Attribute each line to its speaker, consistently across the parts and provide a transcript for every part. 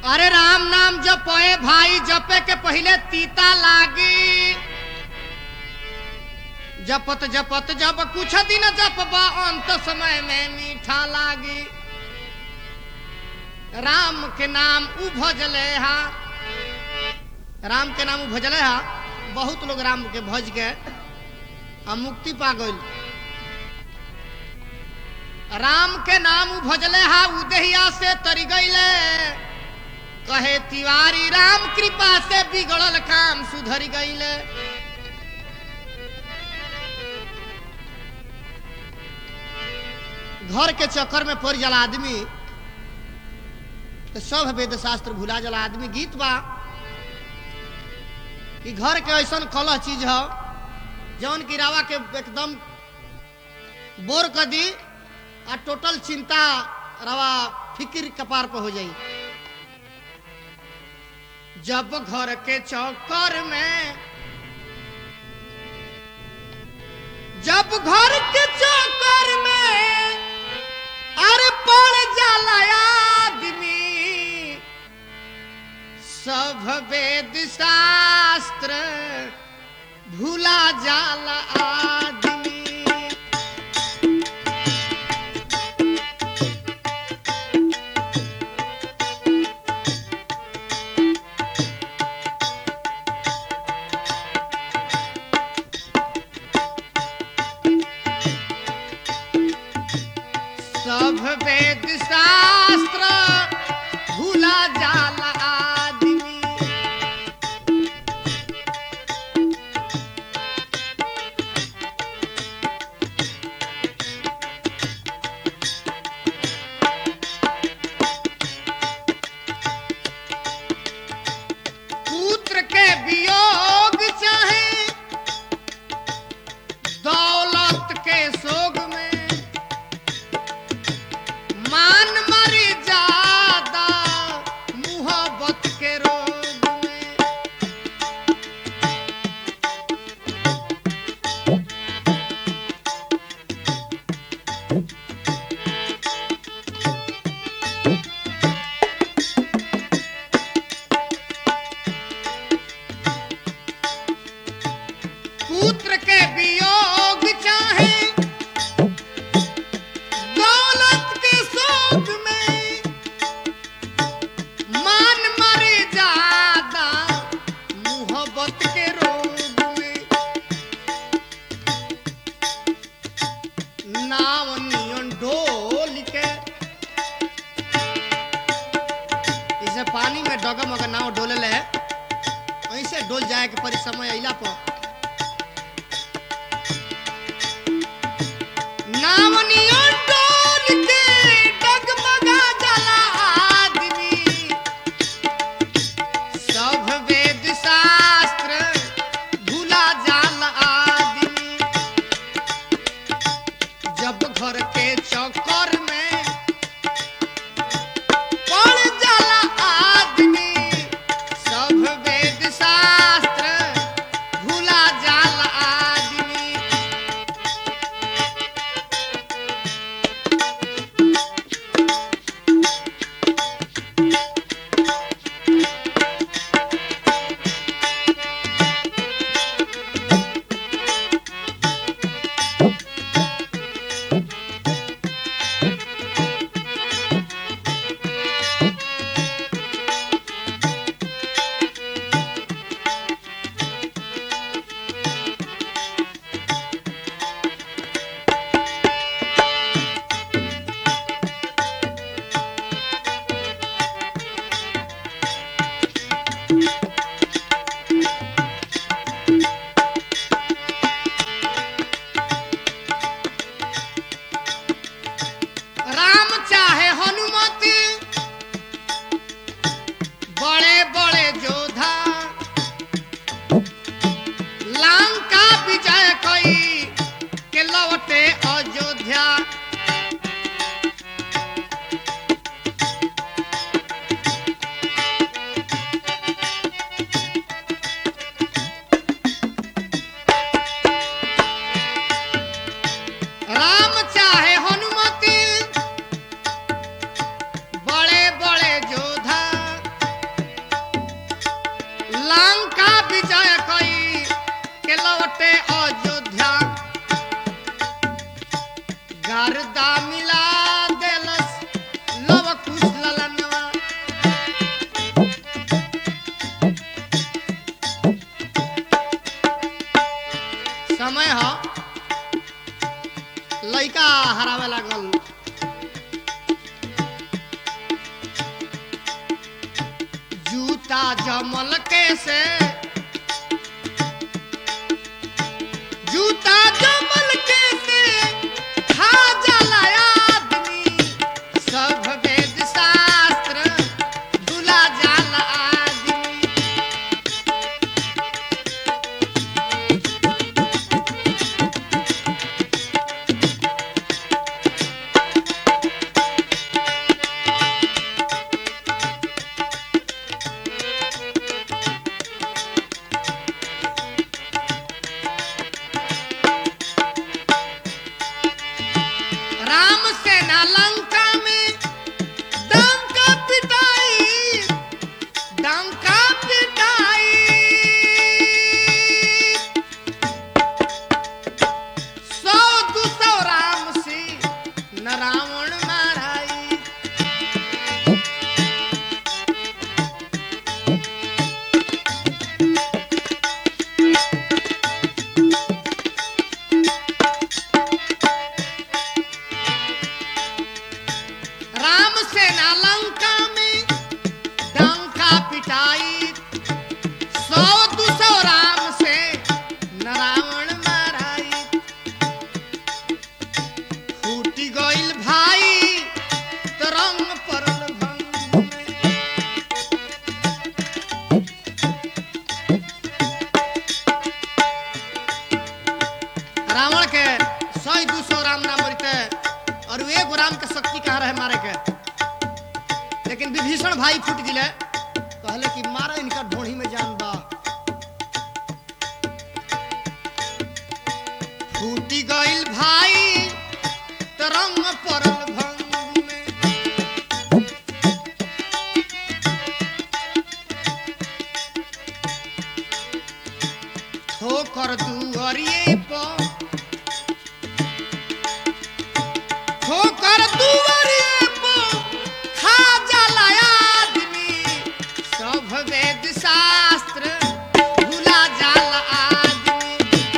Speaker 1: अरे राम नाम जपे भाई, जपे के पहले तीता लागी। जपत जपत जब कुछ दिन जपबा अंत समय में मीठा लागी। राम के नाम उ भजले हा, राम के नाम उ भजले हा। बहुत लोग राम के भज के मुक्ति पा गइल। राम के नाम उ भजले हा, उदहिया से तरी गइले। कहे तिवारी राम कृपा से बिगड़ल काम सुधर गइले। घर के चक्कर में पड़ जाला आदमी तो सब वेद शास्त्र भुला जाला आदमी। गीत बा कि घर के ऐसा कलह चीज है जौन की रावा के एकदम बोर कर दी आ टोटल चिंता रवा फिक्र कपार पर हो जाई। जब घर के चक्कर में, जब घर के चक्कर में अरे पड़ जाला आदमी, सब वेद शास्त्र भूला जाला आदमी। सब वेद शास्त्र भूला जाला आदमी। पुत्र के वियोग चाहे दौलत के सोग में, मान मर्यादा के अयोध्या गर्दा मिला देलस लव कुश ललनवा। समय ह लइका हरावे लागल। जूता जमल के से जूता जमल के से खा जाला आदमी सब वेद शास्त्र भुला जाला आदमी। राम सेना लंका में डंका पिटाई डंका पिटाई। 100-200 राम से न रावण माराई। राम सेना लंका में डंका पिटाई। 100-200 राम से न रावण माराई। फूटी गइल भाई तरंग परल भंग में। रावण के 100-200 राम ना मरते और एगो राम के शक्ति कहाँ रहे मारे के। लेकिन विभीषण भाई फूट गिले कहले कि मारा इनका ढोढ़ी में जान बा। फूटी गइल भाई तरंग परल भंग में। ठोकर दुअरिए पर ठोकर दुअरिए पर खा जाला आदमी सब वेद शास्त्र भुला जाला आदमी।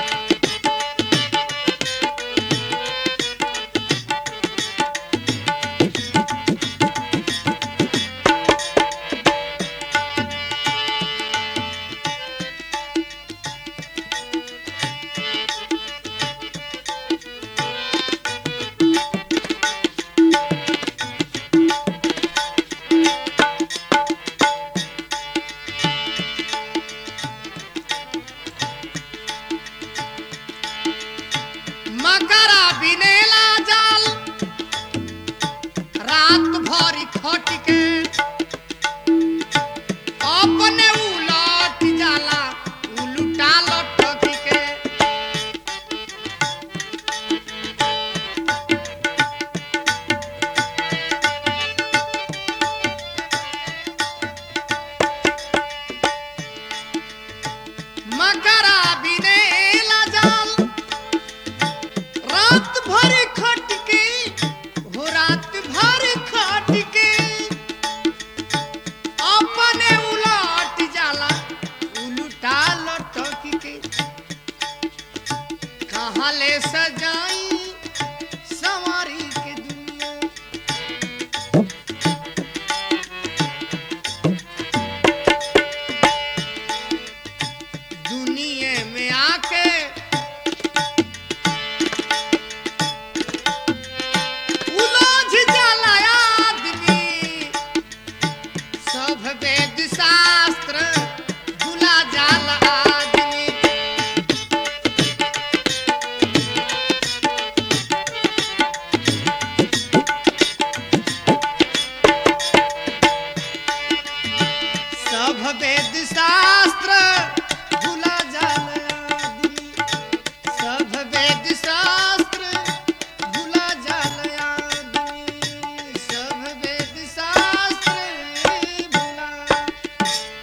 Speaker 1: मकरा बिनेला जाल रात भरी खट के अपने उलट जाला उलटा लटक के। मकरा बिनेला जाल रात भर खट के हो रात भर खट के अपने उलट जाला उलटा लटक के। कहाँ ले सजाई